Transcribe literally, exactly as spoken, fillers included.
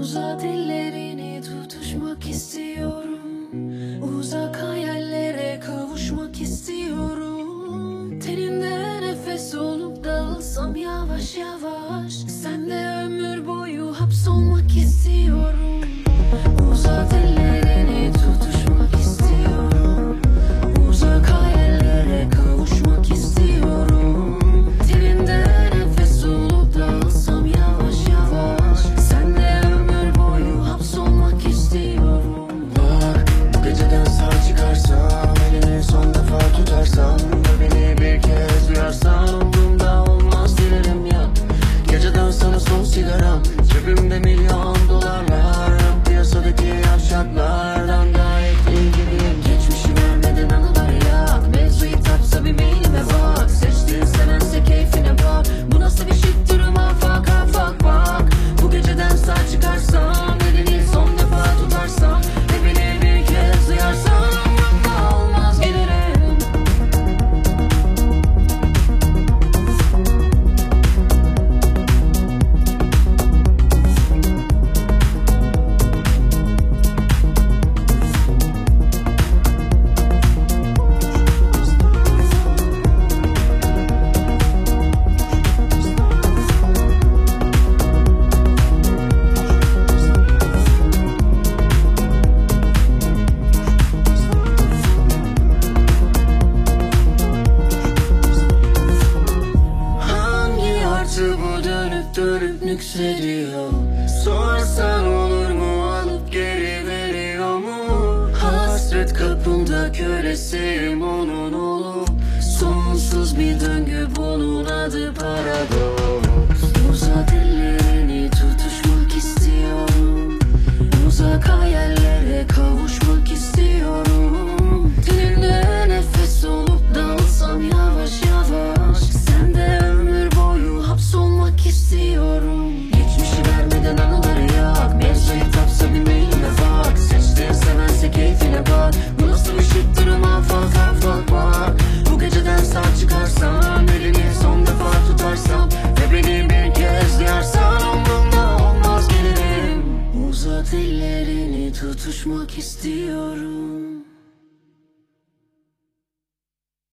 Uzat ellerini tutuşmak istiyorum. Uzak hayallere kavuşmak istiyorum. Teninde nefes olup dağılsam yavaş yavaş. Senle ömür boyu hapsolmak istiyorum. Uzat ellerini tutuşmak istiyorum. Uzak hayallere kavuşmak istiyorum. Teninde nefes olup dağılsam yavaş yavaş. Senle ömür boyu hapsolmak istiyorum. Bak, bu geceden sağ çıkarsam, elini son defa tutarsam ve beni bir kez duyarsam, umurumda olmaz dilerim ya. Geceden sana son sigaram, cebimde milyon dolarlar. Piyasadaki yavşaklardan gayet iyi gibiyim. Geçmişi vermeden anıları yak. Mevzuyu tapsa bir beynime bak. Seçtiğin sevense keyfine bak. Bu nasıl bir şık durum, afak afak bak. Bu geceden sağ çıkarsam, elini son defa tutarsam ve beni bir kez duyarsam, umurumda olmaz gelirim. Hangi artı bu dönüp dönüp nüksediyor? Sorsan olur mu, alıp geri veriyor mu? Hasret kapımda, kölesiyim onun olup. Sonsuz bir döngü, bunun adı paradoks. Uzat ellerini tutuşmak istiyorum. Uzak hayallere kavuşmak istiyorum. Teninde nefes olup dalsam yavaş yavaş. Sende ömür boyu hapsolmak istiyorum. Geçmişi vermeden anıları yak. Mevzuyu tapsa bir mailime bak. Seçtiğin sevense keyfine bak. Bu nasıl bir şık durum, afak afak bak. Bu geceden sağ çıkarsam, elini son defa tutarsam ve beni bir kez duyarsam, umurumda olmaz gelirim. Uzat ellerini tutuşmak istiyorum.